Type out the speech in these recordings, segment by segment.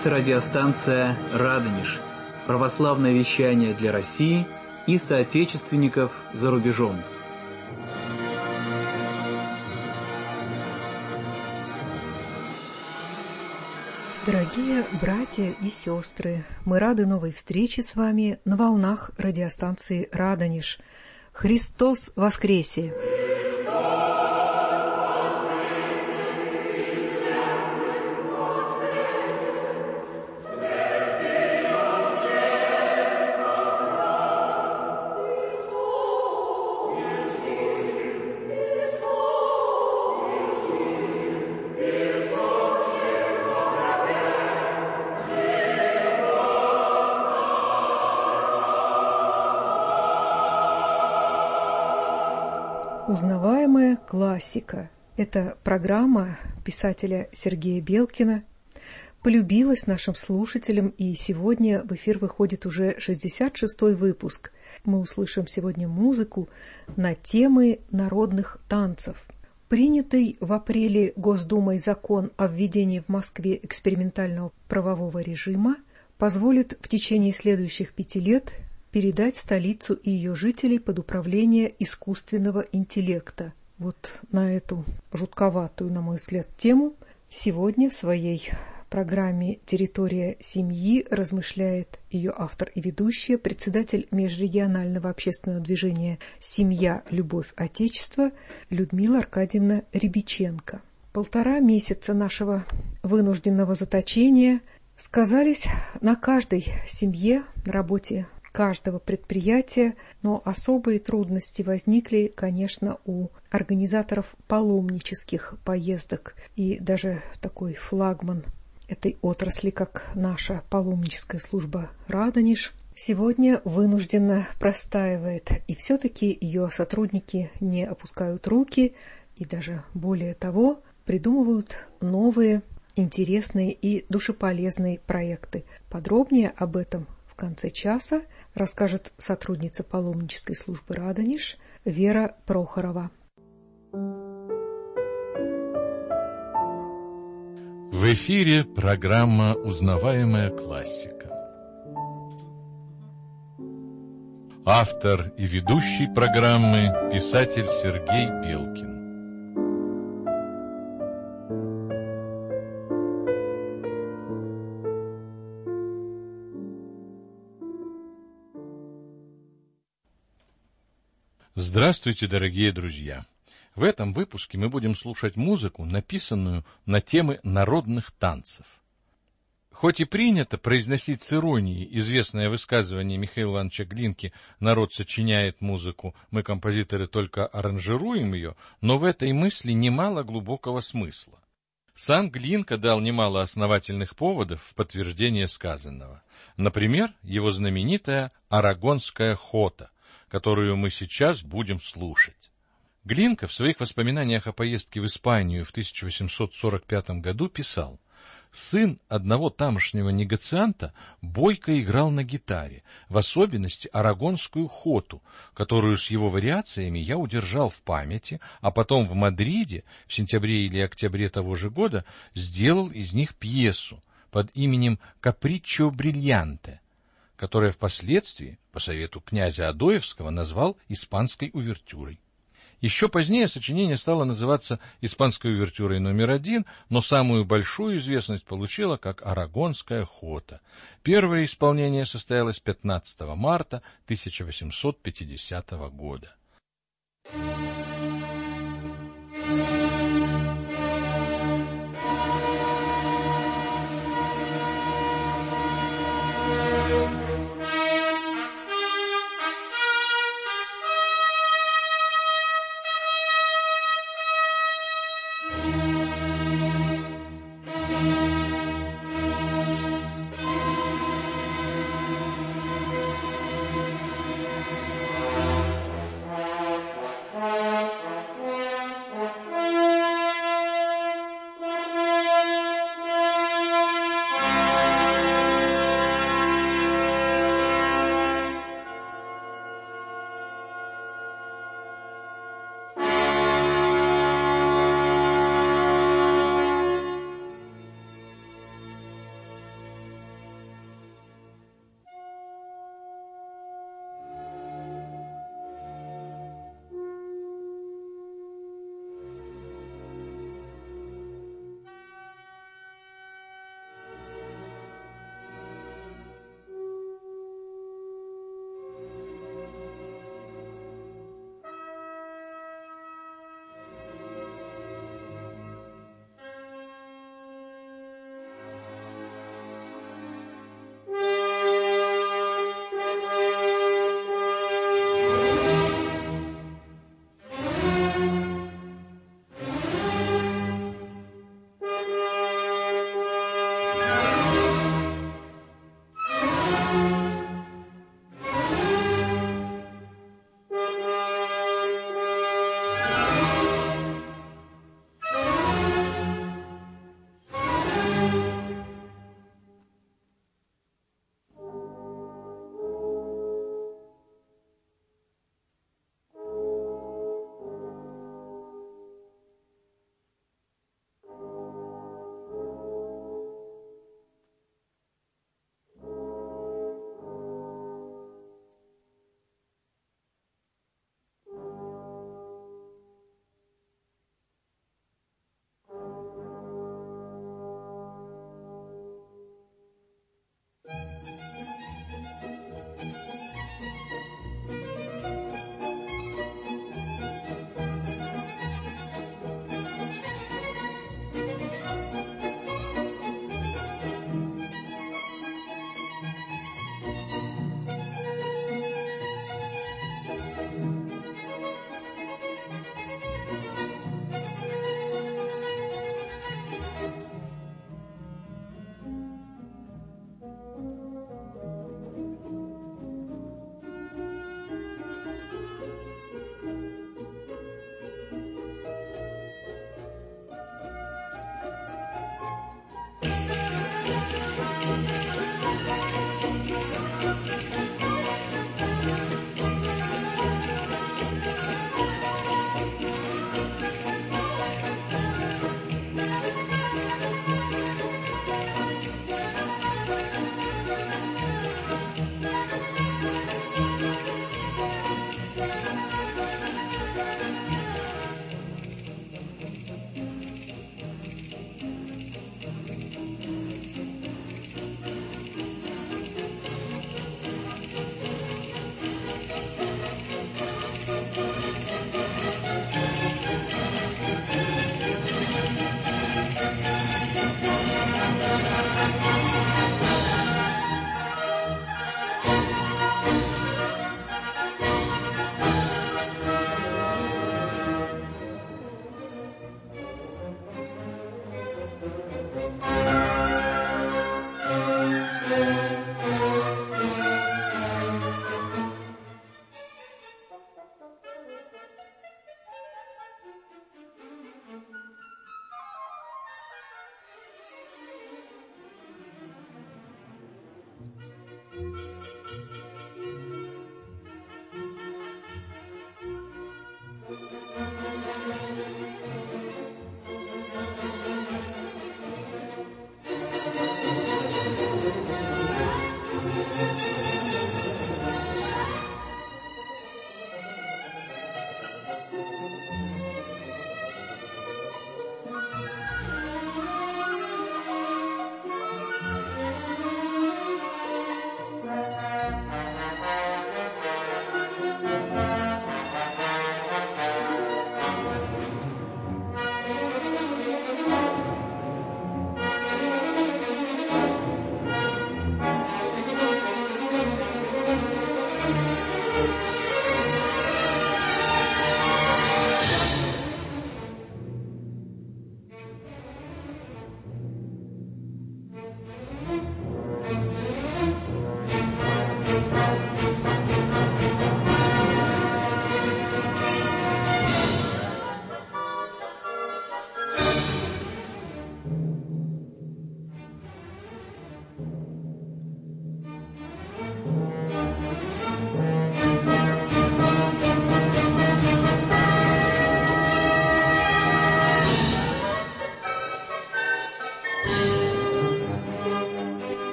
Это радиостанция «Радонеж», православное вещание для России и соотечественников за рубежом. Дорогие братья и сестры, мы рады новой встрече с вами на волнах радиостанции «Радонеж». Христос воскресе! Узнаваемая классика. Это программа писателя Сергея Белкина. Полюбилась нашим слушателям, и сегодня в эфир выходит уже 66-й выпуск. Мы услышим сегодня музыку на темы народных танцев. Принятый в апреле Госдумой закон о введении в Москве экспериментального правового режима позволит в течение следующих 5 лет передать столицу и ее жителей под управление искусственного интеллекта. Вот на эту жутковатую, на мой взгляд, тему сегодня в своей программе «Территория семьи» размышляет ее автор и ведущая, председатель межрегионального общественного движения «Семья. Любовь. Отечество» Людмила Аркадьевна Рябиченко. 1,5 месяца нашего вынужденного заточения сказались на каждой семье, на работе каждого предприятия, но особые трудности возникли, конечно, у организаторов паломнических поездок. И даже такой флагман этой отрасли, как наша паломническая служба «Радонеж», сегодня вынужденно простаивает. И все-таки ее сотрудники не опускают руки и даже более того придумывают новые, интересные и душеполезные проекты. Подробнее об этом в конце часа расскажет сотрудница паломнической службы «Радонеж» Вера Прохорова. В эфире программа «Узнаваемая классика». Автор и ведущий программы – писатель Сергей Белкин. Здравствуйте, дорогие друзья! В этом выпуске мы будем слушать музыку, написанную на темы народных танцев. Хоть и принято произносить с иронией известное высказывание Михаила Ивановича Глинки «народ сочиняет музыку, мы, композиторы, только аранжируем ее», но в этой мысли немало глубокого смысла. Сам Глинка дал немало основательных поводов в подтверждение сказанного. Например, его знаменитая «Арагонская хота», которую мы сейчас будем слушать. Глинка в своих воспоминаниях о поездке в Испанию в 1845 году писал: «Сын одного тамошнего негоцианта бойко играл на гитаре, в особенности арагонскую хоту, которую с его вариациями я удержал в памяти, а потом в Мадриде в сентябре или октябре того же года сделал из них пьесу под именем «Каприччо брильянте», которая впоследствии, по совету князя Адоевского, назвал испанской увертюрой. Еще позднее сочинение стало называться «Испанской увертюрой номер 1», но самую большую известность получило как «Арагонская хота». Первое исполнение состоялось 15 марта 1850 года.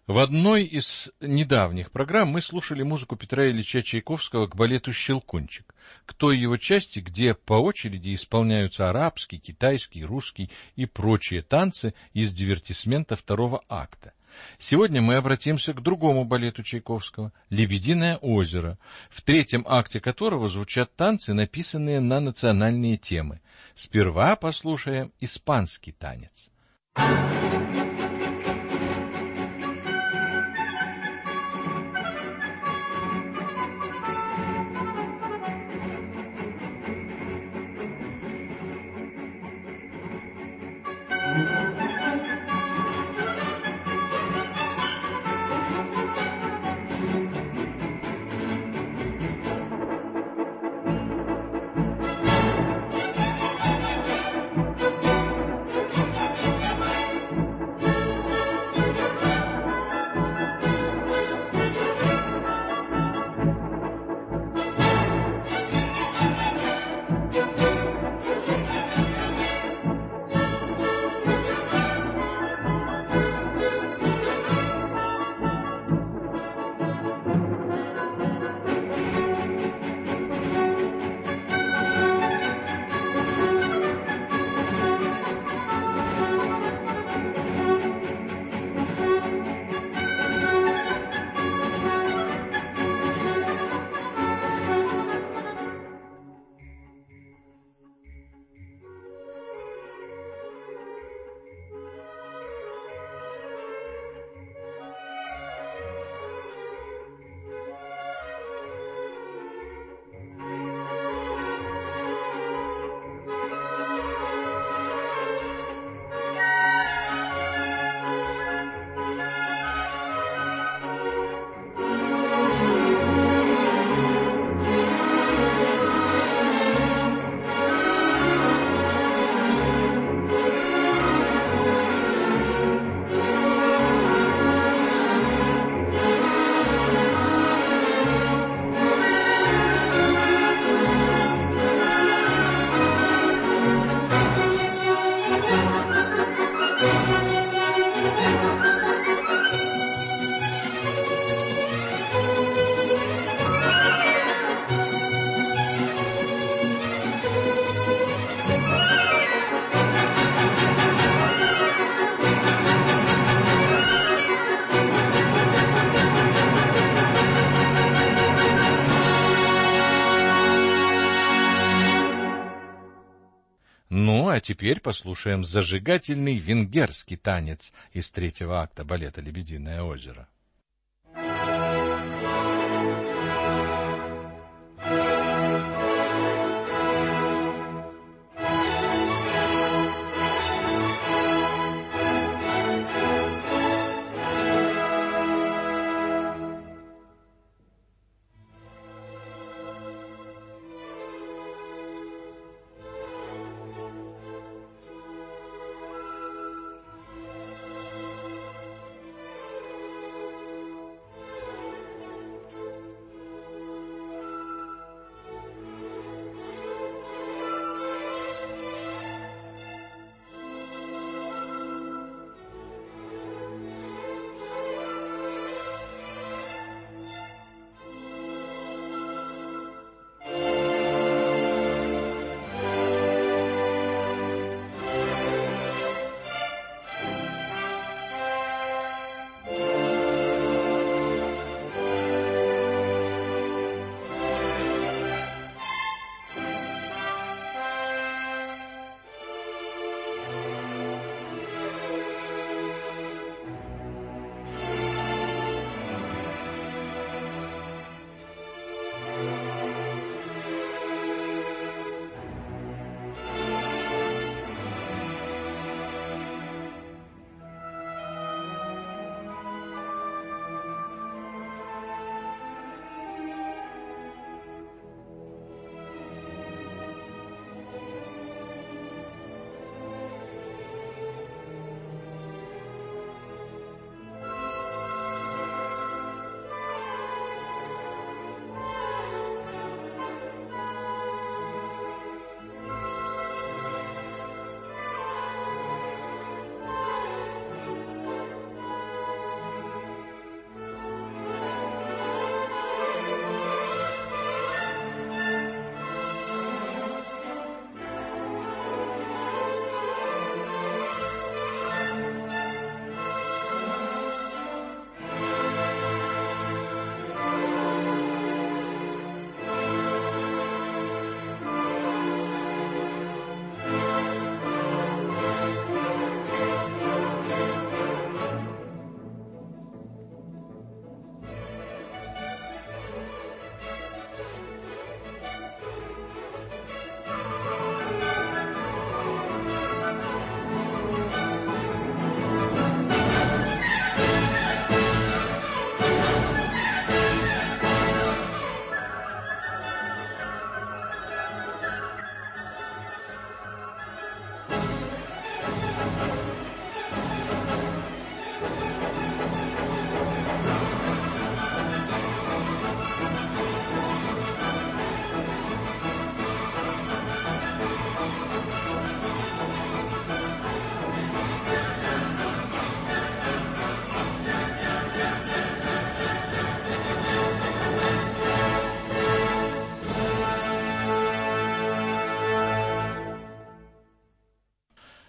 В одной из недавних программ мы слушали музыку Петра Ильича Чайковского к балету «Щелкунчик», к той его части, где по очереди исполняются арабский, китайский, русский и прочие танцы из дивертисмента второго акта. Сегодня мы обратимся к другому балету Чайковского «Лебединое озеро», в третьем акте которого звучат танцы, написанные на национальные темы. Сперва послушаем испанский танец. Ну, а теперь послушаем зажигательный венгерский танец из третьего акта балета «Лебединое озеро».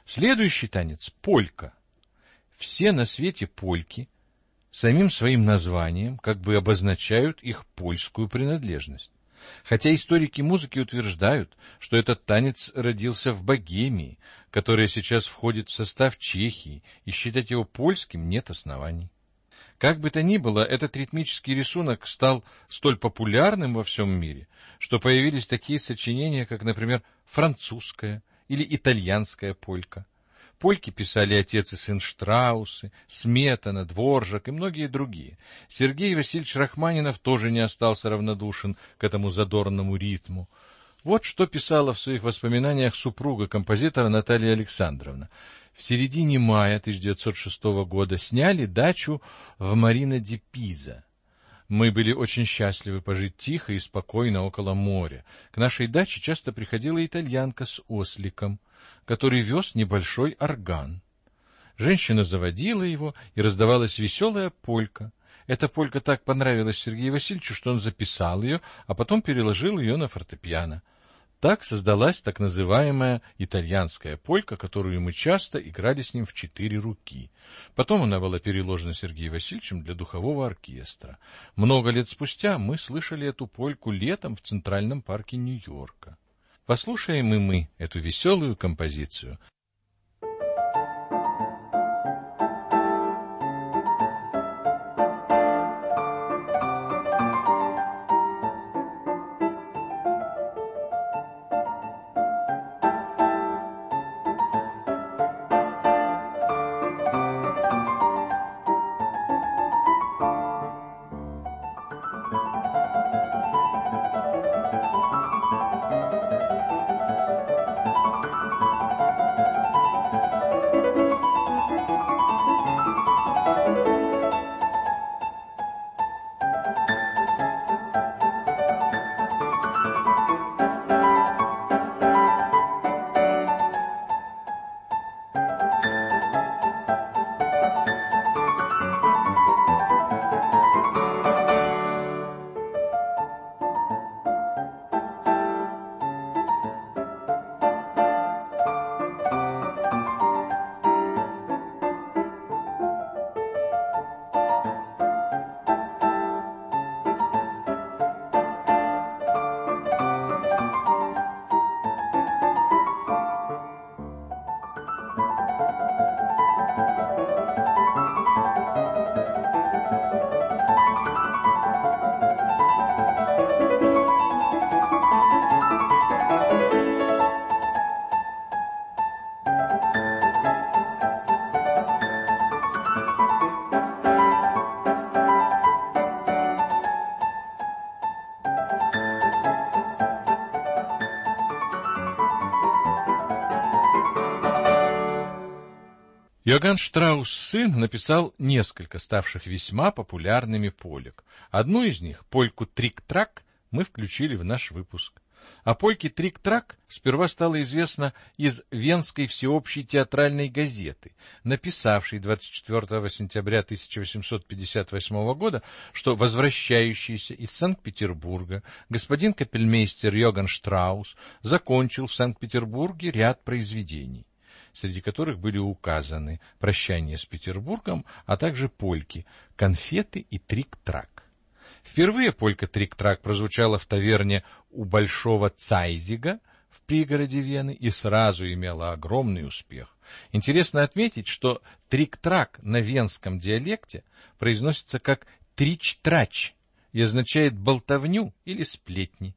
Следующий танец – полька. Все на свете польки самим своим названием как бы обозначают их польскую принадлежность. Хотя историки музыки утверждают, что этот танец родился в Богемии, которая сейчас входит в состав Чехии, и считать его польским нет оснований. Как бы то ни было, этот ритмический рисунок стал столь популярным во всем мире, что появились такие сочинения, как, например, французская или итальянская полька. Польки писали отец и сын Штраусы, Сметана, Дворжак и многие другие. Сергей Васильевич Рахманинов тоже не остался равнодушен к этому задорному ритму. Вот что писала в своих воспоминаниях супруга композитора Наталья Александровна. В середине мая 1906 года сняли дачу в Марина-ди-Пиза. Мы были очень счастливы пожить тихо и спокойно около моря. К нашей даче часто приходила итальянка с осликом, который вез небольшой орган. Женщина заводила его, и раздавалась веселая полька. Эта полька так понравилась Сергею Васильевичу, что он записал ее, а потом переложил ее на фортепиано. Так создалась так называемая итальянская полька, которую мы часто играли с ним в 4 руки. Потом она была переложена Сергеем Васильевичем для духового оркестра. Много лет спустя мы слышали эту польку летом в Центральном парке Нью-Йорка. Послушаем и мы эту веселую композицию. Иоганн Штраус сын написал несколько ставших весьма популярными полек. Одну из них, польку «Трик-трак», мы включили в наш выпуск. О польке «Трик-трак» сперва стало известно из Венской всеобщей театральной газеты, написавшей 24 сентября 1858 года, что возвращающийся из Санкт-Петербурга господин капельмейстер Иоганн Штраус закончил в Санкт-Петербурге ряд произведений, среди которых были указаны «Прощание с Петербургом», а также польки «Конфеты» и «Трик-трак». Впервые полька «Трик-трак» прозвучала в таверне у Большого Цайзига в пригороде Вены и сразу имела огромный успех. Интересно отметить, что «Трик-трак» на венском диалекте произносится как «трич-трач» и означает болтовню или сплетни.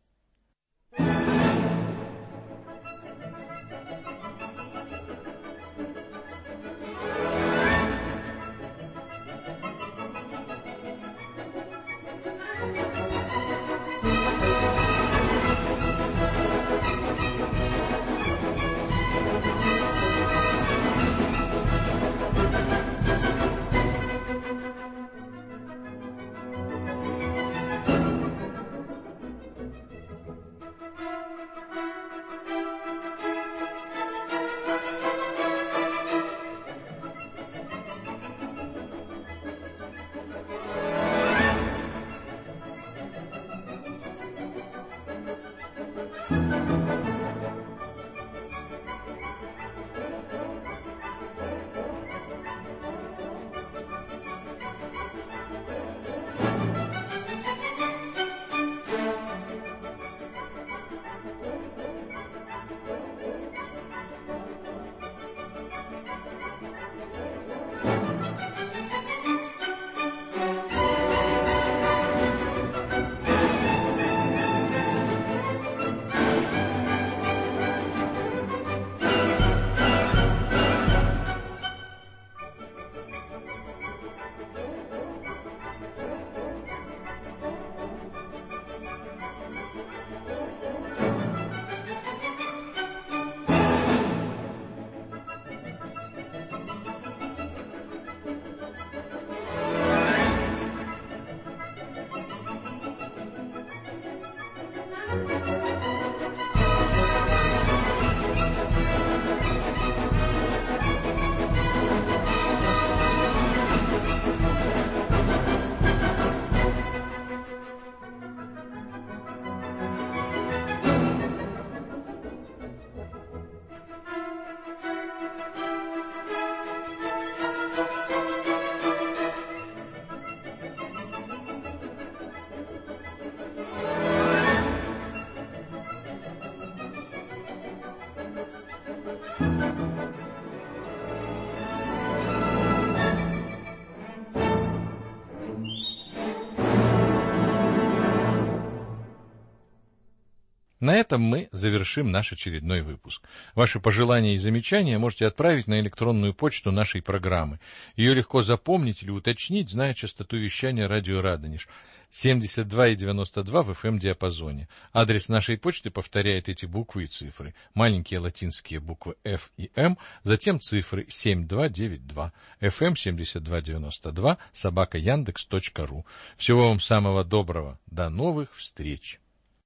На этом мы завершим наш очередной выпуск. Ваши пожелания и замечания можете отправить на электронную почту нашей программы. Ее легко запомнить или уточнить, зная частоту вещания радио Радонеж 72,92 в FM-диапазоне. Адрес нашей почты повторяет эти буквы и цифры. Маленькие латинские буквы F и M, затем цифры 7292, FM7292, @yandex.ru. Всего вам самого доброго. До новых встреч.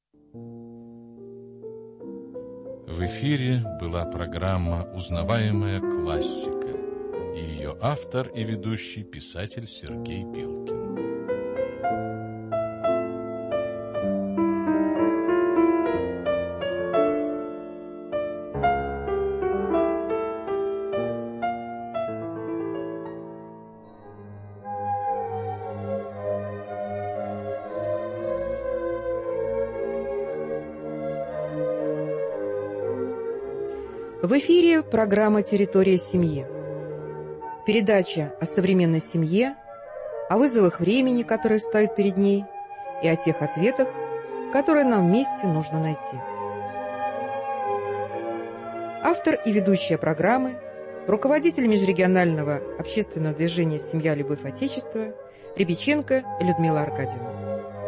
В эфире была программа «Узнаваемая классика» и ее автор и ведущий писатель Сергей Белкин. В эфире программа «Территория семьи». Передача о современной семье, о вызовах времени, которые стоят перед ней, и о тех ответах, которые нам вместе нужно найти. Автор и ведущая программы, руководитель межрегионального общественного движения «Семья, любовь, отечество» Рябиченко Людмила Аркадьевна.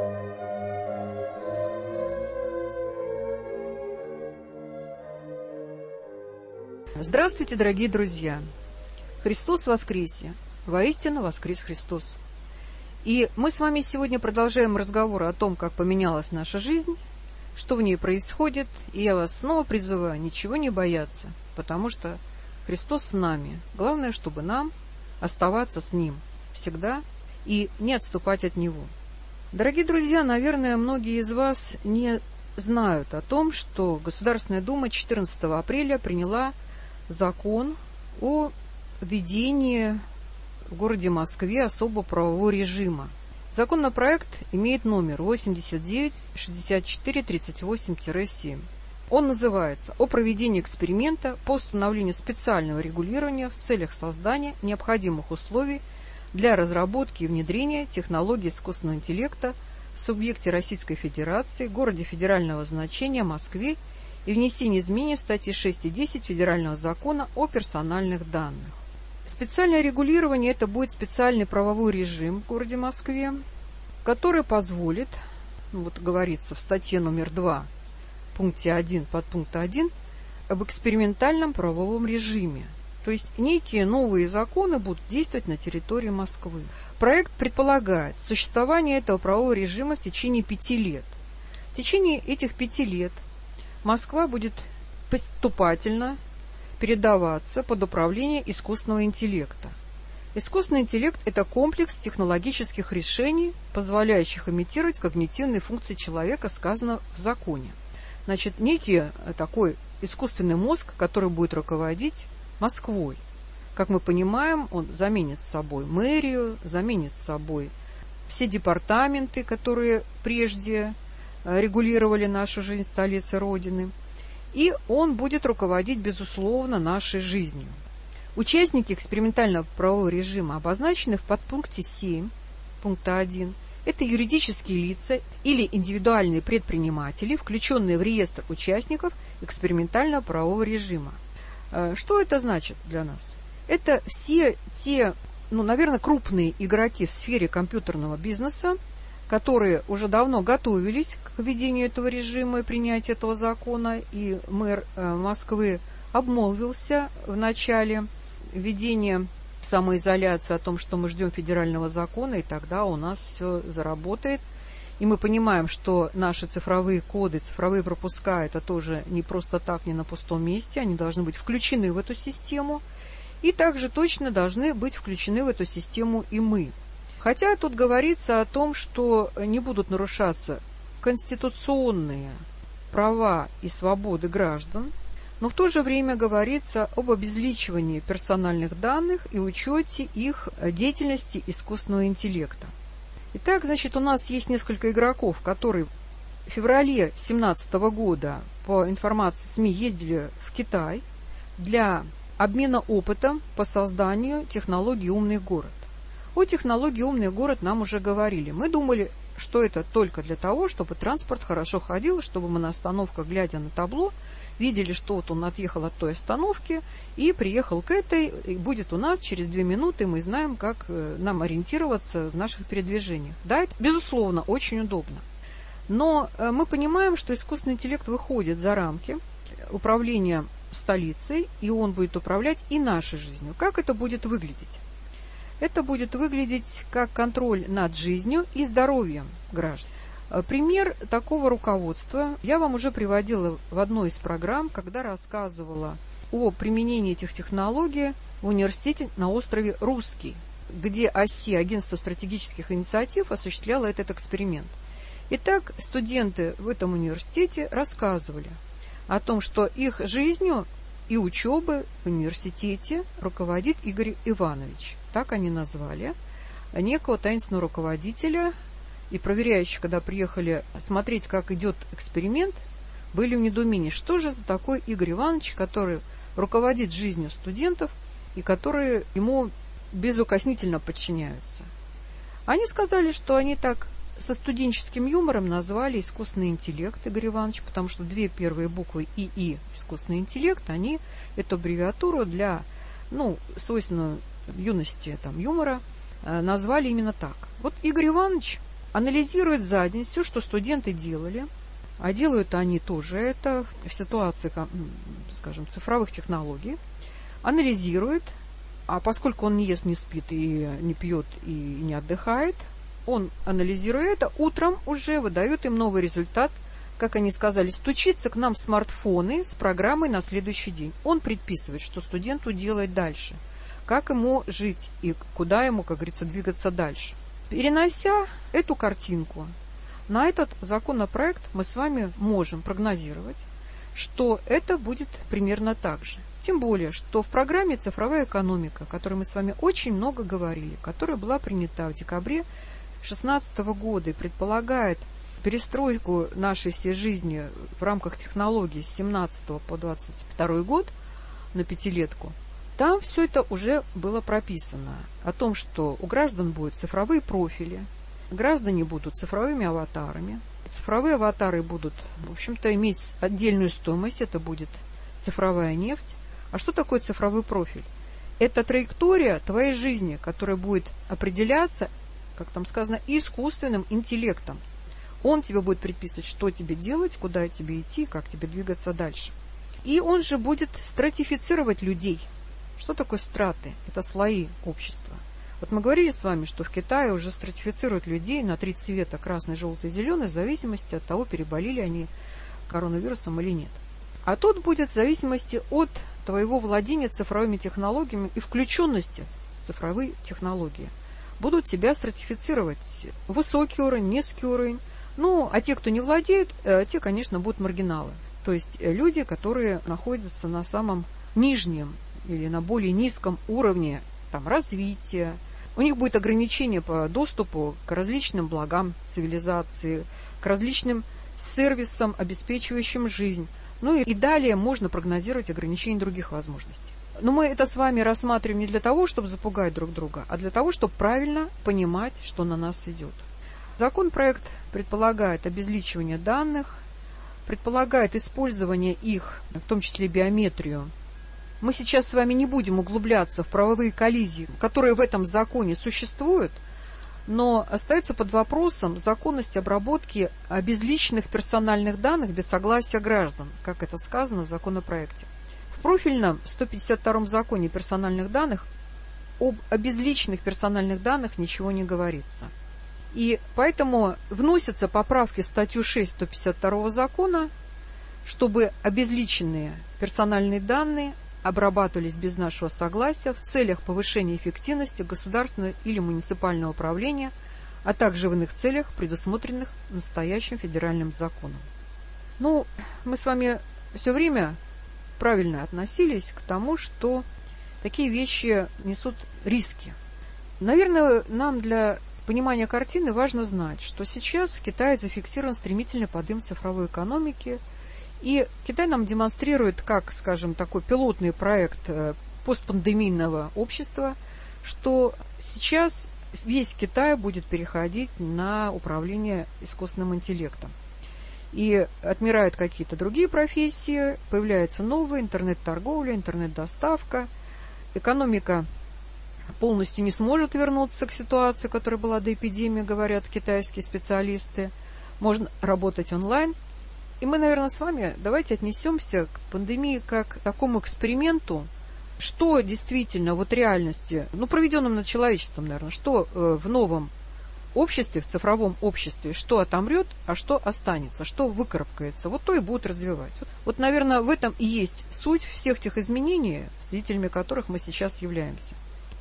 Здравствуйте, дорогие друзья! Христос воскресе! Воистину воскрес Христос! И мы с вами сегодня продолжаем разговор о том, как поменялась наша жизнь, что в ней происходит, и я вас снова призываю ничего не бояться, потому что Христос с нами. Главное, чтобы нам оставаться с Ним всегда и не отступать от Него. Дорогие друзья, наверное, многие из вас не знают о том, что Государственная Дума 14 апреля приняла закон о введении в городе Москве особого правового режима. Законопроект имеет номер 89-64-38-7. Он называется «О проведении эксперимента по установлению специального регулирования в целях создания необходимых условий для разработки и внедрения технологий искусственного интеллекта в субъекте Российской Федерации, городе федерального значения Москве и внесение изменений в статьи 6 и 10 Федерального закона о персональных данных». Специальное регулирование – это будет специальный правовой режим в городе Москве, который позволит, вот говорится в статье номер 2, пункте 1, подпункта 1, об экспериментальном правовом режиме. То есть некие новые законы будут действовать на территории Москвы. Проект предполагает существование этого правового режима в течение 5 лет. В течение этих 5 лет Москва будет поступательно передаваться под управление искусственного интеллекта. Искусственный интеллект – это комплекс технологических решений, позволяющих имитировать когнитивные функции человека, сказано в законе. Значит, некий такой искусственный мозг, который будет руководить Москвой. Как мы понимаем, он заменит собой мэрию, заменит собой все департаменты, которые прежде регулировали нашу жизнь столицы Родины, и он будет руководить, безусловно, нашей жизнью. Участники экспериментального правового режима обозначены в подпункте 7 пункта 1. Это юридические лица или индивидуальные предприниматели, включенные в реестр участников экспериментального правового режима. Что это значит для нас? Это все те, наверное, крупные игроки в сфере компьютерного бизнеса, которые уже давно готовились к введению этого режима и принятию этого закона, и мэр Москвы обмолвился в начале введения самоизоляции о том, что мы ждем федерального закона, и тогда у нас все заработает. И мы понимаем, что наши цифровые коды, цифровые пропуска – это тоже не просто так, не на пустом месте, они должны быть включены в эту систему, и также точно должны быть включены в эту систему и мы. Хотя тут говорится о том, что не будут нарушаться конституционные права и свободы граждан, но в то же время говорится об обезличивании персональных данных и учете их деятельности искусственного интеллекта. Итак, значит, у нас есть несколько игроков, которые в феврале 2017 года, по информации СМИ, ездили в Китай для обмена опытом по созданию технологии «Умный город». О технологии «Умный город» нам уже говорили. Мы думали, что это только для того, чтобы транспорт хорошо ходил, чтобы мы на остановках, глядя на табло, видели, что вот он отъехал от той остановки и приехал к этой, и будет у нас через 2 минуты, мы знаем, как нам ориентироваться в наших передвижениях. Да, это, безусловно, очень удобно. Но мы понимаем, что искусственный интеллект выходит за рамки управления столицей, и он будет управлять и нашей жизнью. Как это будет выглядеть? Это будет выглядеть как контроль над жизнью и здоровьем граждан. Пример такого руководства я вам уже приводила в одной из программ, когда рассказывала о применении этих технологий в университете на острове Русский, где ОСИ, Агентство стратегических инициатив, осуществляло этот эксперимент. Итак, студенты в этом университете рассказывали о том, что их жизнью и учебой в университете руководит Игорь Иванович. Так они назвали некого таинственного руководителя. И проверяющие, когда приехали смотреть, как идет эксперимент, были в недоумении, что же за такой Игорь Иванович, который руководит жизнью студентов и которые ему безукоснительно подчиняются. Они сказали, что они так со студенческим юмором назвали искусственный интеллект Игорь Иванович, потому что 2 первые буквы ИИ, искусственный интеллект, они эту аббревиатуру для, свойственную юности юмора, назвали именно так. Вот Игорь Иванович анализирует за день все, что студенты делали, а делают они тоже это в ситуациях, скажем, цифровых технологий, анализирует, а поскольку он не ест, не спит, и не пьет, и не отдыхает, он, анализируя это, утром уже выдает им новый результат, как они сказали, стучится к нам в смартфоны с программой на следующий день. Он предписывает, что студенту делать дальше, как ему жить и куда ему, как говорится, двигаться дальше. Перенося эту картинку на этот законопроект, мы с вами можем прогнозировать, что это будет примерно так же. Тем более, что в программе «Цифровая экономика», о которой мы с вами очень много говорили, которая была принята в декабре 2016 года и предполагает перестройку нашей всей жизни в рамках технологий с 17 по 22 год на 5-летку, там все это уже было прописано. О том, что у граждан будут цифровые профили, граждане будут цифровыми аватарами. Цифровые аватары будут, в общем-то, иметь отдельную стоимость, это будет цифровая нефть. А что такое цифровой профиль? Это траектория твоей жизни, которая будет определяться, как там сказано, искусственным интеллектом. Он тебе будет предписывать, что тебе делать, куда тебе идти, как тебе двигаться дальше. И он же будет стратифицировать людей. Что такое страты? Это слои общества. Вот мы говорили с вами, что в Китае уже стратифицируют людей на 3 цвета: красный, желтый, зеленый, в зависимости от того, переболели они коронавирусом или нет. А тут будет в зависимости от твоего владения цифровыми технологиями и включенности в цифровые технологии. Будут тебя стратифицировать высокий уровень, низкий уровень. А те, кто не владеют, те, конечно, будут маргиналы. То есть люди, которые находятся на самом нижнем или на более низком уровне развития. У них будет ограничение по доступу к различным благам цивилизации, к различным сервисам, обеспечивающим жизнь. И далее можно прогнозировать ограничения других возможностей. Но мы это с вами рассматриваем не для того, чтобы запугать друг друга, а для того, чтобы правильно понимать, что на нас идет. Законопроект предполагает обезличивание данных, предполагает использование их, в том числе биометрию. Мы сейчас с вами не будем углубляться в правовые коллизии, которые в этом законе существуют, но остается под вопросом законность обработки обезличенных персональных данных без согласия граждан, как это сказано в законопроекте. В профильном 152-м законе персональных данных об обезличенных персональных данных ничего не говорится. И поэтому вносятся поправки в статью 6 152-го закона, чтобы обезличенные персональные данные обрабатывались без нашего согласия в целях повышения эффективности государственного или муниципального управления, а также в иных целях, предусмотренных настоящим федеральным законом. Мы с вами все время правильно относились к тому, что такие вещи несут риски. Наверное, нам для понимания картины важно знать, что сейчас в Китае зафиксирован стремительный подъем цифровой экономики, и Китай нам демонстрирует, как, скажем, такой пилотный проект постпандемийного общества, что сейчас весь Китай будет переходить на управление искусственным интеллектом. И отмирают какие-то другие профессии, появляются новые: интернет-торговля, интернет-доставка. Экономика полностью не сможет вернуться к ситуации, которая была до эпидемии, говорят китайские специалисты. Можно работать онлайн. И мы, наверное, с вами давайте отнесемся к пандемии как к такому эксперименту, что действительно вот реальности, проведенном над человечеством, наверное, что в новом обществе, в цифровом обществе, что отомрет, а что останется, что выкарабкается, вот то и будут развивать. Вот, наверное, в этом и есть суть всех тех изменений, свидетелями которых мы сейчас являемся.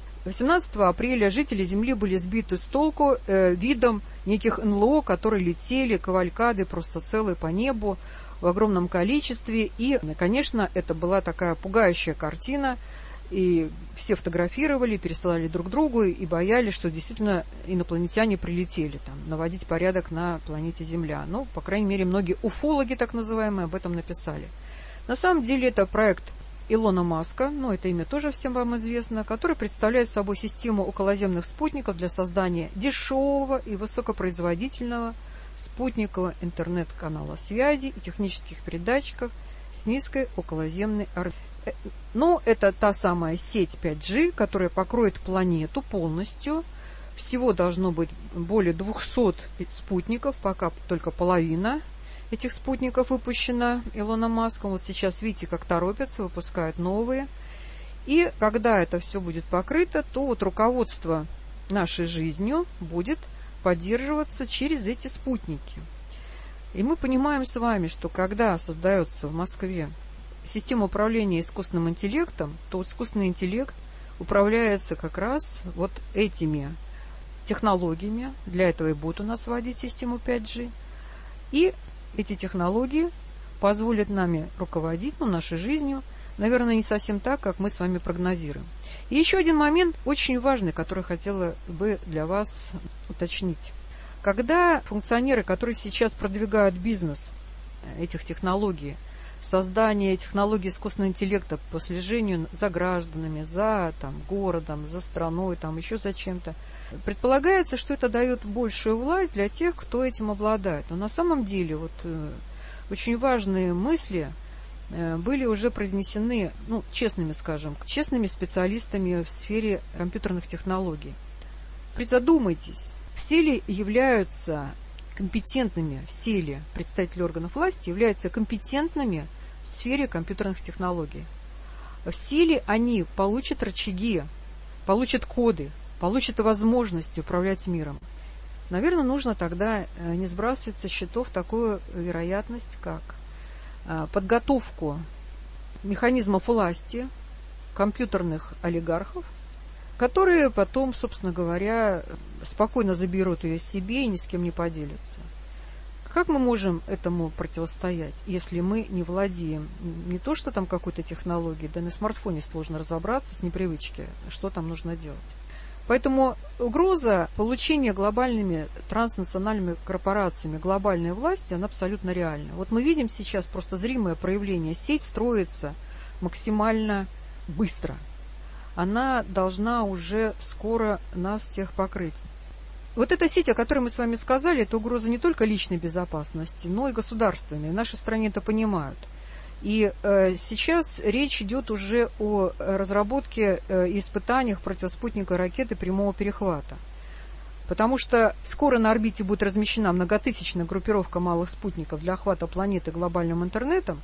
18 апреля жители Земли были сбиты с толку видом неких НЛО, которые летели кавалькады просто целые по небу в огромном количестве. И, конечно, это была такая пугающая картина. И все фотографировали, пересылали друг другу и боялись, что действительно инопланетяне прилетели там наводить порядок на планете Земля. По крайней мере, многие уфологи, так называемые, об этом написали. На самом деле это проект Илона Маска, это имя тоже всем вам известно, который представляет собой систему околоземных спутников для создания дешевого и высокопроизводительного спутникового интернет-канала связи и технических передатчиков с низкой околоземной орбитой. Это та самая сеть 5G, которая покроет планету полностью. Всего должно быть более 200 спутников, пока только половина этих спутников выпущена Илоном Маском. Вот сейчас видите, как торопятся, выпускают новые. И когда это все будет покрыто, то руководство нашей жизнью будет поддерживаться через эти спутники. И мы понимаем с вами, что когда создается в Москве система управления искусственным интеллектом, то искусственный интеллект управляется как раз вот этими технологиями. Для этого и будут у нас вводить систему 5G. И эти технологии позволят нами руководить нашей жизнью, наверное, не совсем так, как мы с вами прогнозируем. И еще один момент очень важный, который хотела бы для вас уточнить. Когда функционеры, которые сейчас продвигают бизнес этих технологий, создание технологий искусственного интеллекта по слежению за гражданами, за городом, за страной, еще за чем-то, предполагается, что это дает большую власть для тех, кто этим обладает. Но на самом деле очень важные мысли были уже произнесены, честными специалистами в сфере компьютерных технологий. Призадумайтесь, все ли являются компетентными, все ли представители органов власти являются компетентными в сфере компьютерных технологий. Все ли они получат рычаги, получат коды, получат возможности управлять миром. Наверное, нужно тогда не сбрасывать со счетов такую вероятность, как подготовку механизмов власти компьютерных олигархов, которые потом, собственно говоря, спокойно заберут ее себе и ни с кем не поделятся. Как мы можем этому противостоять, если мы не владеем не то, что какой-то технологией, да на смартфоне сложно разобраться с непривычки, что там нужно делать. Поэтому угроза получения глобальными транснациональными корпорациями глобальной власти, она абсолютно реальна. Вот мы видим сейчас просто зримое проявление. Сеть строится максимально быстро. Она должна уже скоро нас всех покрыть. Вот эта сеть, о которой мы с вами сказали, это угроза не только личной безопасности, но и государственной. В нашей стране это понимают. И сейчас речь идет уже о разработке и испытаниях противоспутниковой ракеты прямого перехвата. Потому что скоро на орбите будет размещена многотысячная группировка малых спутников для охвата планеты глобальным интернетом.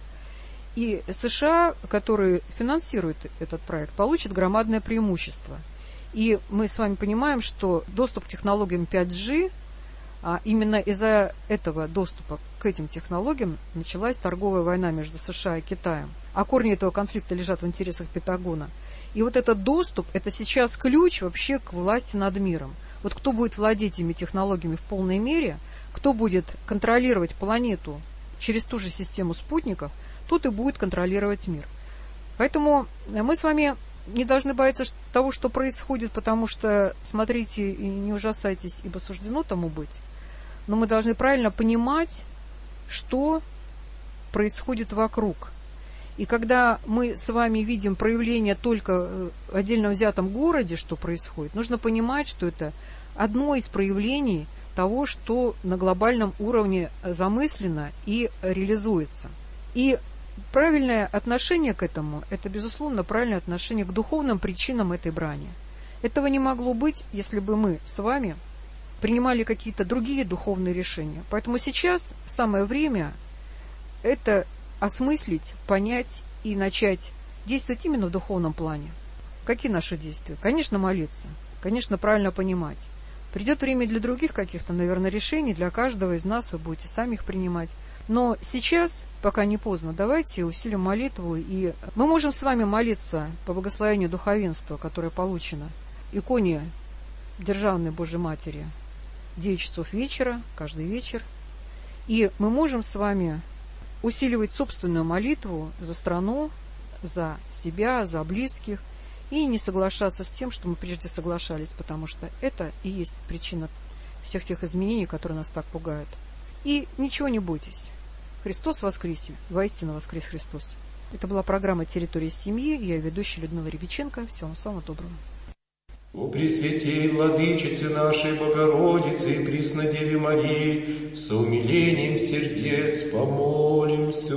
И США, которые финансируют этот проект, получат громадное преимущество. И мы с вами понимаем, что доступ к технологиям 5G, именно из-за этого доступа к этим технологиям началась торговая война между США и Китаем. А корни этого конфликта лежат в интересах Пентагона. И вот этот доступ, это сейчас ключ вообще к власти над миром. Вот кто будет владеть этими технологиями в полной мере, кто будет контролировать планету через ту же систему спутников, тот и будет контролировать мир. Поэтому мы с вами не должны бояться того, что происходит, потому что смотрите и не ужасайтесь, ибо суждено тому быть. Но мы должны правильно понимать, что происходит вокруг. И когда мы с вами видим проявление только в отдельно взятом городе, что происходит, нужно понимать, что это одно из проявлений того, что на глобальном уровне замыслено и реализуется. И правильное отношение к этому – это, безусловно, правильное отношение к духовным причинам этой брани. Этого не могло быть, если бы мы с вами принимали какие-то другие духовные решения. Поэтому сейчас самое время это осмыслить, понять и начать действовать именно в духовном плане. Какие наши действия? Конечно, молиться, конечно, правильно понимать. Придет время для других каких-то, наверное, решений, для каждого из нас, вы будете сами их принимать. Но сейчас, пока не поздно, давайте усилим молитву, и мы можем с вами молиться по благословению духовенства, которое получено иконе Державной Божьей Матери 9 часов вечера, каждый вечер. И мы можем с вами усиливать собственную молитву за страну, за себя, за близких, и не соглашаться с тем, что мы прежде соглашались, потому что это и есть причина всех тех изменений, которые нас так пугают. И ничего не бойтесь. Христос воскресе, воистину воскрес Христос. Это была программа «Территория семьи». Я ведущая Людмила Рябиченко. Всего вам самого доброго. О Пресвятей Владычице нашей Богородице и Преснодеве Марии, с умилением сердец помолимся.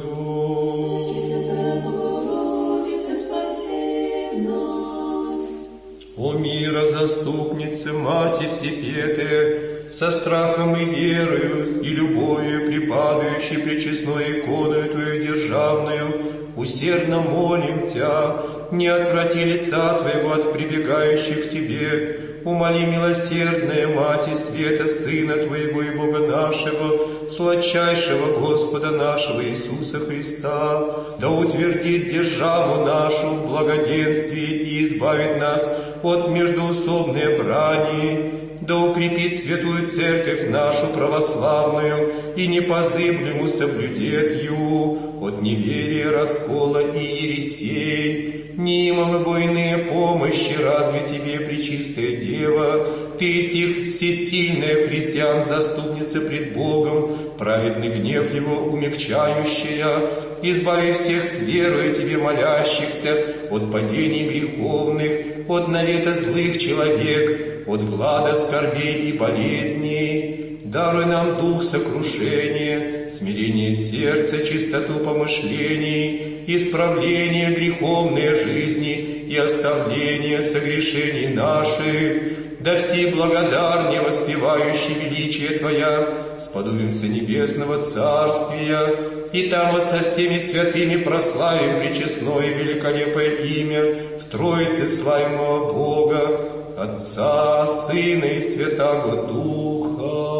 Пресвятая Богородице, спаси нас. О мира заступнице, Мати Всепетая, со страхом и верою и любовью припадающей пречестной иконою Твою державную, усердно молим Тя, не отврати лица Твоего от прибегающих к Тебе. Умоли, милосердная Мати Света, Сына Твоего и Бога нашего, сладчайшего Господа нашего Иисуса Христа, да утвердит державу нашу в благоденствии и избавит нас от междоусобной брани, да укрепит святую церковь нашу православную и непозыблему соблюдет ее от неверия, раскола и ересей. Нимом ибо иные помощи разве Тебе, Пречистая Дева, Ты сих всесильная христиан заступница пред Богом, праведный гнев Его умягчающая, избави всех с верою Тебе молящихся от падений греховных, от навета злых человек, от глада, скорбей и болезней. Даруй нам дух сокрушения, смирение сердца, чистоту помышлений, исправление греховной жизни и оставление согрешений наших. Да все благодарнее воспевающие величие Твоя сподобимся небесного царствия, и там со всеми святыми прославим пречестное и великолепное имя в Троице славимого Бога, Отца, Сына и Святаго Духа.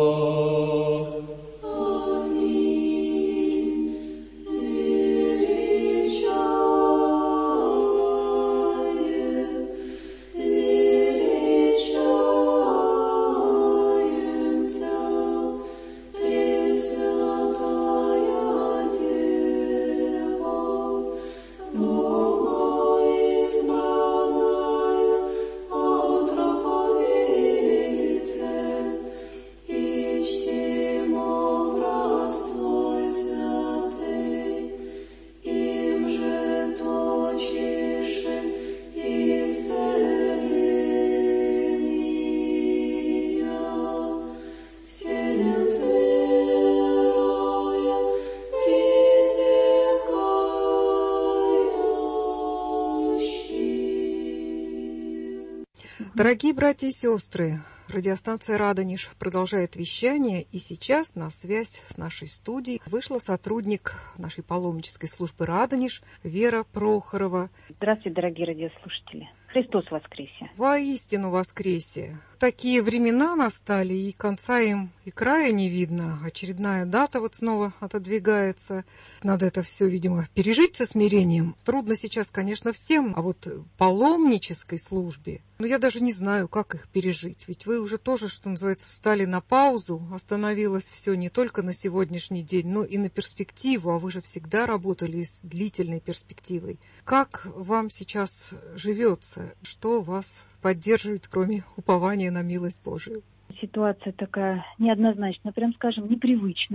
Дорогие братья и сестры, радиостанция «Радонеж» продолжает вещание, и сейчас на связь с нашей студией вышла сотрудник нашей паломнической службы «Радонеж» Вера Прохорова. Здравствуйте, дорогие радиослушатели. Христос воскресе! Воистину воскресе! Такие времена настали, и конца им и края не видно. Очередная дата вот снова отодвигается. Надо это все, видимо, пережить со смирением. Трудно сейчас, конечно, всем, а вот паломнической службе, я даже не знаю, как их пережить. Ведь вы уже тоже, что называется, встали на паузу, остановилось все не только на сегодняшний день, но и на перспективу, а вы же всегда работали с длительной перспективой. Как вам сейчас живется? Что вас поддерживает, кроме упования на милость Божию? Ситуация такая неоднозначная, прям скажем, непривычная.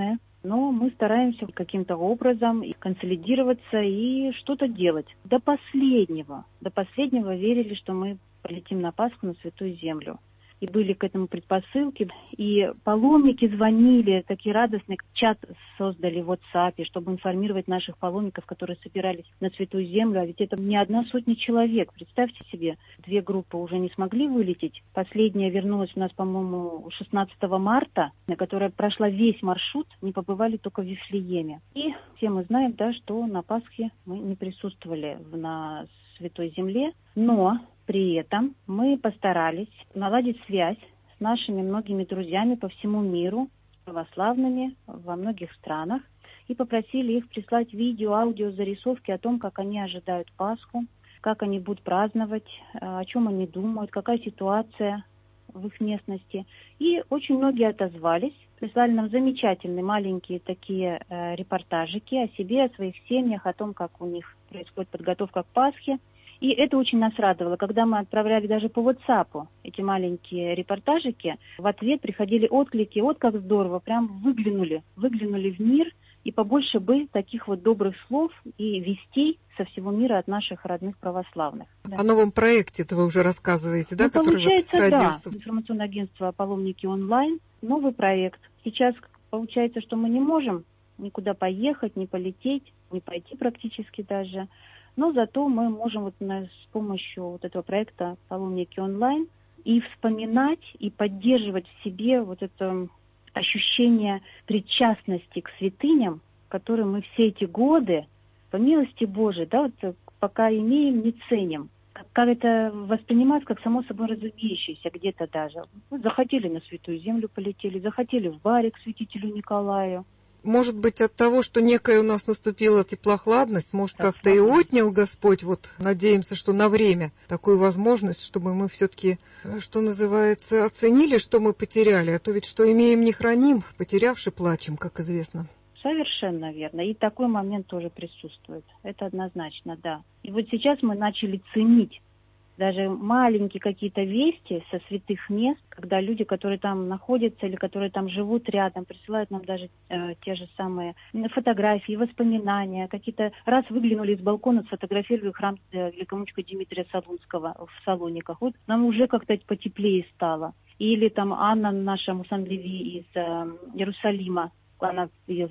Но мы стараемся каким-то образом консолидироваться и что-то делать. До последнего верили, что мы полетим на Пасху на Святую Землю. И были к этому предпосылки. И паломники звонили, такие радостные, чат создали в WhatsApp, чтобы информировать наших паломников, которые собирались на Святую Землю. А ведь это не 100 человек. Представьте себе, 2 группы уже не смогли вылететь. Последняя вернулась у нас, по-моему, 16 марта, которая прошла весь маршрут, не побывали только в Вифлееме. И все мы знаем, да, что на Пасхе мы не присутствовали на Святой Земле, но при этом мы постарались наладить связь с нашими многими друзьями по всему миру, православными во многих странах, и попросили их прислать видео, аудио, зарисовки о том, как они ожидают Пасху, как они будут праздновать, о чем они думают, какая ситуация в их местности. И очень многие отозвались, прислали нам замечательные маленькие такие репортажики о себе, о своих семьях, о том, как у них происходит подготовка к Пасхе. И это очень нас радовало. Когда мы отправляли даже по WhatsApp эти маленькие репортажики, в ответ приходили отклики: вот как здорово, прям выглянули в мир, и побольше бы таких вот добрых слов и вестей со всего мира от наших родных православных. Да. О новом проекте-то вы уже рассказываете, да, который получается, вот родился? Да. Информационное агентство «Паломники онлайн», новый проект. Сейчас получается, что мы не можем никуда поехать, не полететь, не пойти практически даже. Но зато мы можем с помощью вот этого проекта «Паломники онлайн» и вспоминать, и поддерживать в себе вот это ощущение причастности к святыням, которые мы все эти годы, по милости Божией, да, вот пока имеем, не ценим. Как это воспринимать, как само собой разумеющееся где-то даже. Вот захотели на Святую Землю полетели, захотели в баре к святителю Николаю. Может быть, от того, что некая у нас наступила теплохладность, может, как-то и отнял Господь, вот, надеемся, что на время такую возможность, чтобы мы все-таки, что называется, оценили, что мы потеряли, а то ведь что имеем, не храним, потерявши плачем, как известно. Совершенно верно. И такой момент тоже присутствует. Это однозначно, да. И вот сейчас мы начали ценить даже маленькие какие-то вести со святых мест, когда люди, которые там находятся или которые там живут рядом, присылают нам даже те же самые фотографии, воспоминания. Какие-то раз выглянули с балкона, сфотографировали храм великомученика Дмитрия Солунского в Салониках. Вот нам уже как-то потеплее стало. Или там Анна наша Мусанлеви из Иерусалима. Она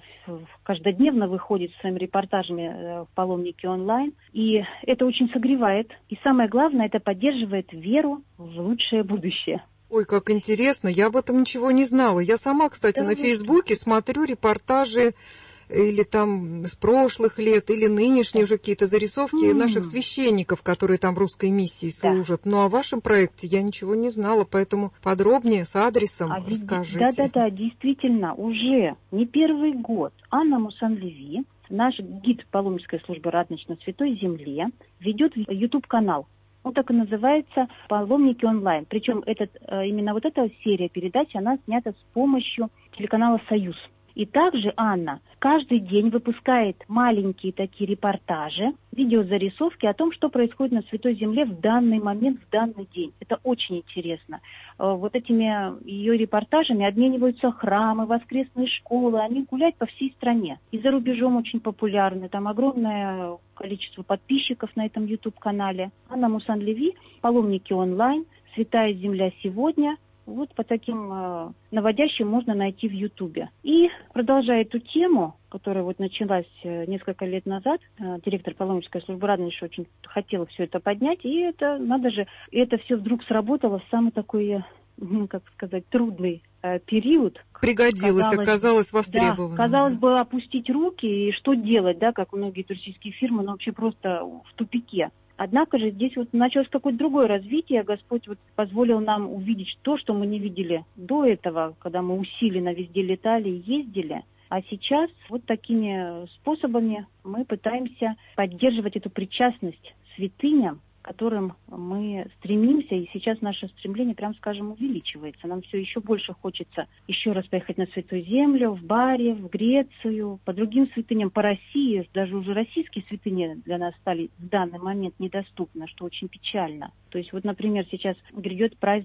каждодневно выходит своими репортажами в «Паломники онлайн». И это очень согревает. И самое главное, это поддерживает веру в лучшее будущее. Ой, как интересно, я об этом ничего не знала. Я сама, кстати, на Фейсбуке смотрю репортажи или там с прошлых лет, или нынешние уже какие-то зарисовки наших священников, которые там в русской миссии служат. Ну, о вашем проекте я ничего не знала, поэтому подробнее, с адресом расскажите. Да, действительно, уже не первый год Анна Мусанлеви, наш гид паломнической службы «Радость на Святой Земле», ведет YouTube-канал. Он так и называется «Паломники онлайн». Причем именно вот эта серия передач, она снята с помощью телеканала «Союз». И также Анна каждый день выпускает маленькие такие репортажи, видеозарисовки о том, что происходит на Святой Земле в данный момент, в данный день. Это очень интересно. Вот этими ее репортажами обмениваются храмы, воскресные школы. Они гуляют по всей стране. И за рубежом очень популярны. Там огромное количество подписчиков на этом YouTube-канале. Анна Мусанлеви, «Паломники онлайн», «Святая Земля сегодня». Вот по таким наводящим можно найти в Ютубе. И продолжая эту тему, которая вот началась несколько лет назад, директор паломнической службы «Радость» очень хотела все это поднять, и это, надо же, это все вдруг сработало в самый такой, как сказать, трудный период. Пригодилось, оказалось востребовано. Да, казалось бы, опустить руки и что делать, да, как многие туристические фирмы, но вообще просто в тупике. Однако же здесь вот началось какое-то другое развитие. Господь вот позволил нам увидеть то, что мы не видели до этого, когда мы усиленно везде летали и ездили. А сейчас вот такими способами мы пытаемся поддерживать эту причастность святыням, к которым мы стремимся, и сейчас наше стремление, прям скажем, увеличивается. Нам все еще больше хочется еще раз поехать на Святую Землю, в Баре, в Грецию, по другим святыням, по России. Даже уже российские святыни для нас стали в данный момент недоступны, что очень печально. То есть вот, например, сейчас грядет праздник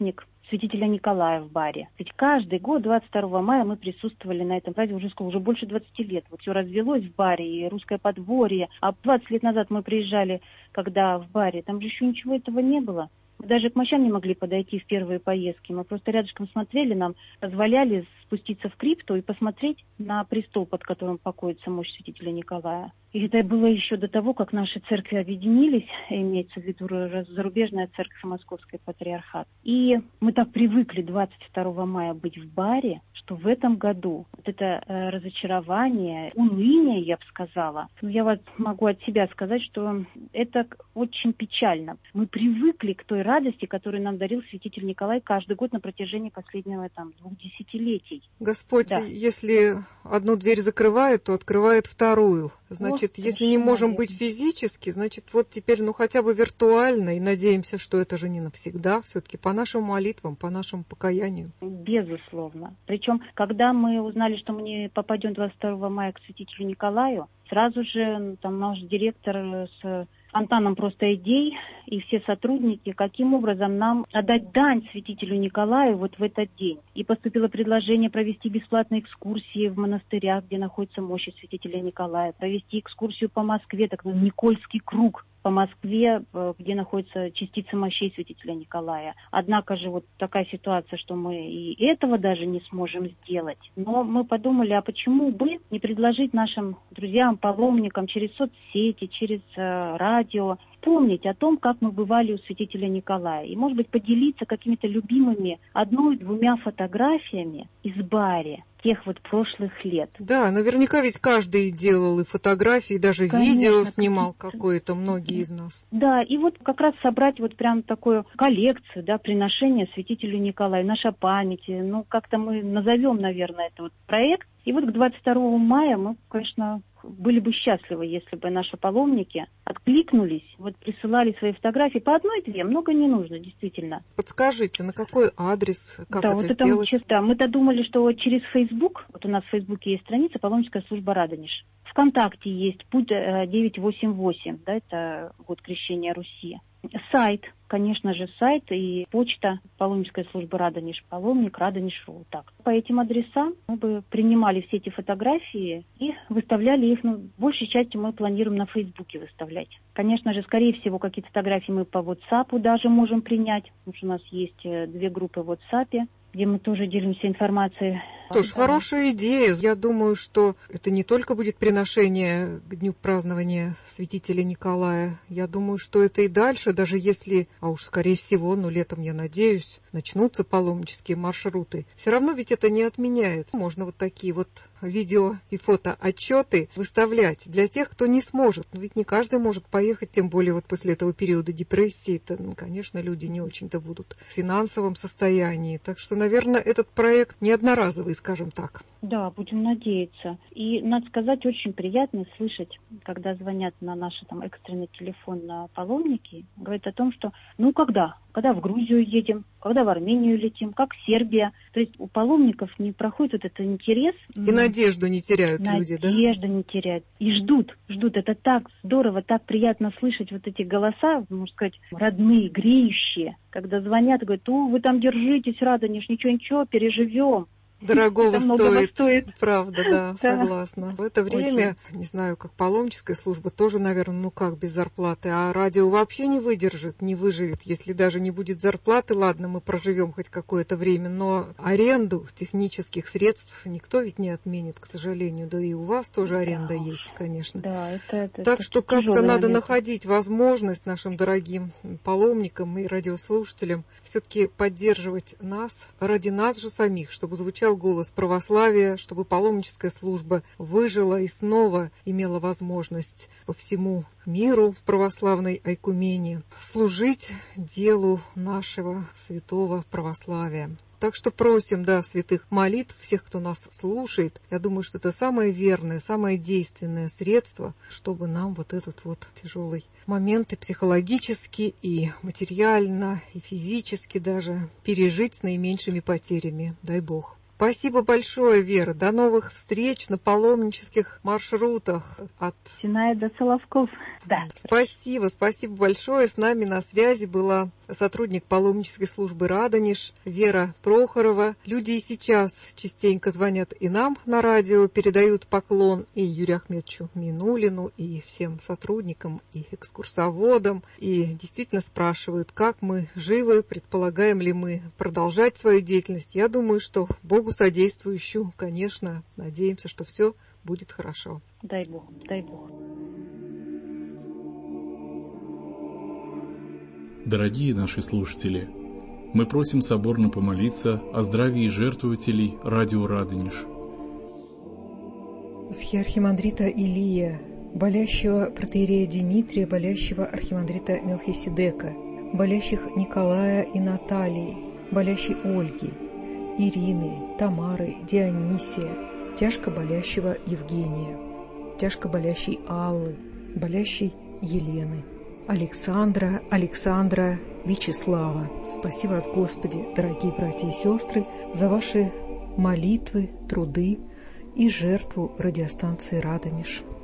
святителя Николая в баре. Ведь каждый год 22 мая мы присутствовали на этом празднике уже больше 20 лет. Вот все развелось в баре, и русское подворье. А 20 лет назад мы приезжали, когда в баре, там же еще ничего этого не было. Мы даже к мощам не могли подойти в первые поездки. Мы просто рядышком смотрели, нам позволяли спуститься в крипту и посмотреть на престол, под которым покоится мощь святителя Николая. И это было еще до того, как наши церкви объединились, имеется в виду зарубежная церковь и Московский патриархат. И мы так привыкли 22 мая быть в баре, что в этом году вот это разочарование, уныние, я бы сказала, я вот могу от себя сказать, что это очень печально. Мы привыкли к той радости, которую нам дарил святитель Николай каждый год на протяжении последнего 2 десятилетий. Господь, Да. если одну дверь закрывает, то открывает вторую. Значит, если не можем быть физически, значит, вот теперь, хотя бы виртуально, и надеемся, что это же не навсегда, все-таки по нашим молитвам, по нашему покаянию. Безусловно. Причем, когда мы узнали, что мы не попадем 22 мая к святителю Николаю, сразу же там наш директор с фонтаном просто идей и все сотрудники, каким образом нам отдать дань святителю Николаю вот в этот день. И поступило предложение провести бесплатные экскурсии в монастырях, где находится мощь святителя Николая, провести экскурсию по Москве, так называемый Никольский круг по Москве, где находится частица мощей святителя Николая. Однако же вот такая ситуация, что мы и этого даже не сможем сделать. Но мы подумали, а почему бы не предложить нашим друзьям, паломникам через соцсети, через радио помнить о том, как мы бывали у святителя Николая. И, может быть, поделиться какими-то любимыми 1-2 фотографиями из баре тех вот прошлых лет. Да, наверняка ведь каждый делал и фотографии, и даже видео снимал какое-то, многие из нас. Да, и вот как раз собрать вот прям такую коллекцию, приношения святителю Николаю, наша память. Как-то мы назовем, наверное, это вот проект. И вот к 22 мая мы, конечно, были бы счастливы, если бы наши паломники откликнулись, присылали свои фотографии по 1-2, много не нужно, действительно. Подскажите, на какой адрес, как это сделать? Мы-то думали, что через Facebook, у нас в Фейсбуке есть страница «Паломническая служба Радонеж». ВКонтакте есть «Путь 988», это год крещения Руси. Сайт, конечно же, сайт и почта паломническая служба Радонеж, паломник Радонеж.ру. Так. По этим адресам мы бы принимали все эти фотографии и выставляли их, большей частью мы планируем на Фейсбуке выставлять. Конечно же, скорее всего, какие-то фотографии мы по WhatsApp даже можем принять, потому что у нас есть 2 группы в WhatsApp, где мы тоже делимся информацией. Тоже хорошая идея. Я думаю, что это не только будет приношение к дню празднования святителя Николая. Я думаю, что это и дальше, даже если, а уж скорее всего, летом, я надеюсь, начнутся паломнические маршруты. Все равно ведь это не отменяет. Можно такие видео и фотоотчеты выставлять для тех, кто не сможет. Ведь не каждый может поехать, тем более после этого периода депрессии. Конечно, люди не очень-то будут в финансовом состоянии. Так что, наверное, этот проект не одноразовый, скажем так. Да, будем надеяться. И, надо сказать, очень приятно слышать, когда звонят на наш экстренный телефон на паломники, говорят о том, что когда в Грузию едем, когда в Армению летим, как Сербия. То есть у паломников не проходит этот интерес. И надежду не теряют люди, да? Надежду не теряют. И ждут. Это так здорово, так приятно слышать эти голоса, можно сказать, родные, греющие. Когда звонят, говорят, вы там держитесь, Радонеж, ничего, переживем. Дорогого стоит. Правда, да, согласна. В это время, не знаю, как паломническая служба, тоже, наверное, без зарплаты, а радио вообще не выдержит, не выживет. Если даже не будет зарплаты, ладно, мы проживем хоть какое-то время, но аренду технических средств никто ведь не отменит, к сожалению. Да и у вас тоже аренда есть, конечно. Да, это так что как-то надо находить возможность нашим дорогим паломникам и радиослушателям все-таки поддерживать нас ради нас же самих, чтобы звучал голос православия, чтобы паломническая служба выжила и снова имела возможность по всему миру в православной ойкумении служить делу нашего святого православия. Так что просим, святых молитв, всех, кто нас слушает. Я думаю, что это самое верное, самое действенное средство, чтобы нам этот тяжелый момент и психологически, и материально, и физически даже пережить с наименьшими потерями. Дай Бог. Спасибо большое, Вера. До новых встреч на паломнических маршрутах от Синая до Соловков. Да. Спасибо большое. С нами на связи была сотрудник паломнической службы «Радонеж» Вера Прохорова. Люди и сейчас частенько звонят и нам на радио, передают поклон и Юрию Ахметовичу Минулину, и всем сотрудникам, и экскурсоводам, и действительно спрашивают, как мы живы, предполагаем ли мы продолжать свою деятельность. Я думаю, что Богу содействующую, конечно, надеемся, что все будет хорошо. Дай Бог, дай Бог. Дорогие наши слушатели, мы просим соборно помолиться о здравии жертвователей радио «Радонеж». Архимандрита Илия, болящего протоиерея Димитрия, болящего архимандрита Мелхиседека, болящих Николая и Натальи, болящей Ольги, Ирины, Тамары, Дионисия, тяжко болящего Евгения, тяжко болящей Аллы, болящей Елены, Александра, Вячеслава. Спаси вас, Господи, дорогие братья и сестры, за ваши молитвы, труды и жертву радиостанции «Радонеж».